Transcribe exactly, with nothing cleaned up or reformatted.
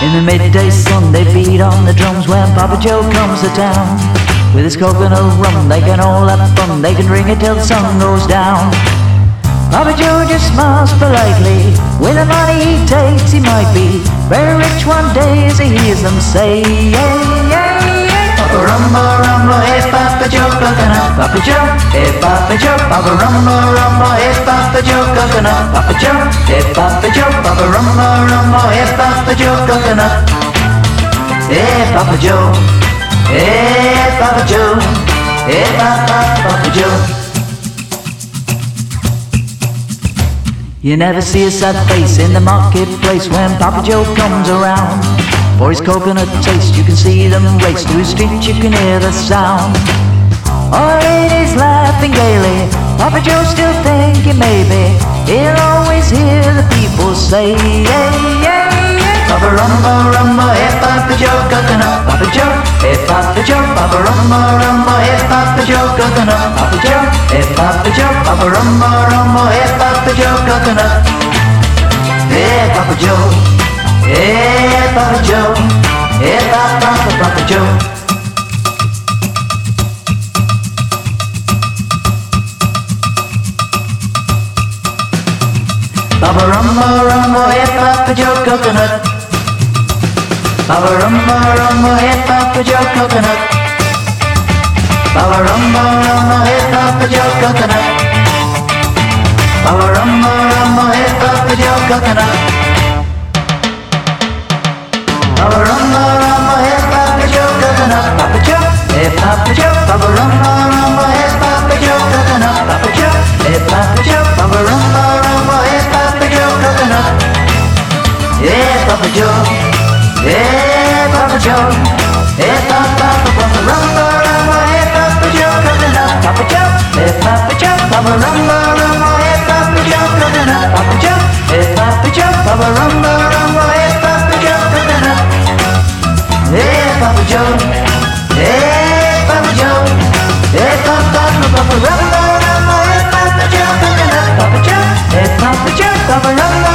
In the midday sun they beat on the drums when Papa Joe comes to town. With his coconut rum they can all have fun, they can drink it till the sun goes down. Papa Joe just smiles politely, with the money he takes he might be very rich one day as he hears them say, yeah, yeah, yeah. Papa Rumbo Rumbo, hey Papa Joe coconut, Papa Joe, hey Papa Joe, Papa Rumbo Rumbo, hey Papa Joe coconut, Papa Joe, hey Papa Joe, Papa Rumbo Rumbo, hey Papa Joe coconut, hey Papa Joe, hey Papa Joe, hey Papa, Papa Joe. You never see a sad face in the marketplace when Papa Joe comes around. For his coconut taste you can see them race through the street, you can hear the sound. All the ladies laughing gaily, Papa Joe still thinking maybe he'll always hear the people say, yeah, yeah, yeah. Papa Rumbo Rumbo, hey Papa Joe coconut, Papa Joe, hey Papa Joe, Papa Rumbo Rumbo, hey Papa Joe coconut, Papa Joe, hey Papa Joe, Papa Rumbo Rumbo, hey Papa Joe coconut, hey Papa Joe, hey Papa Joe, hey Papa, Papa Joe. Papa Rumbo Rumbo, hey Papa Joe coconut, Papa Rumbo Rumbo, hey Papa Joe coconut, Papa Rumbo Rumbo, hey Papa Joe coconut, Papa Rumbo Rumbo, hey Papa Joe coconut, Papa Rumbo Rumbo, hey Papa Joe coconut, Papa Joe, hey Papa Joe, Papa Rumbo Rumbo, hey Papa Joe coconut, Papa Joe, hey Papa Joe, Papa Rumbo Rumbo, hey Papa Joe coconut, yeah Papa Joe, yeah Papa Joe, hey Papa, Papa Rumbo Rumbo, hey Papa Joe coconut, Papa Joe, hey Papa Joe, Papa Rumbo Rumbo, hey Papa Joe coconut, Papa Joe, hey Papa Joe, Papa Rumbo Rumbo, hey Papa Joe coconut, hey Papa Joe, hey Papa Joe, hey Papa, Papa Rumbo Rumbo, hey Papa Joe coconut, Papa Joe, hey Papa Joe, Papa Rumbo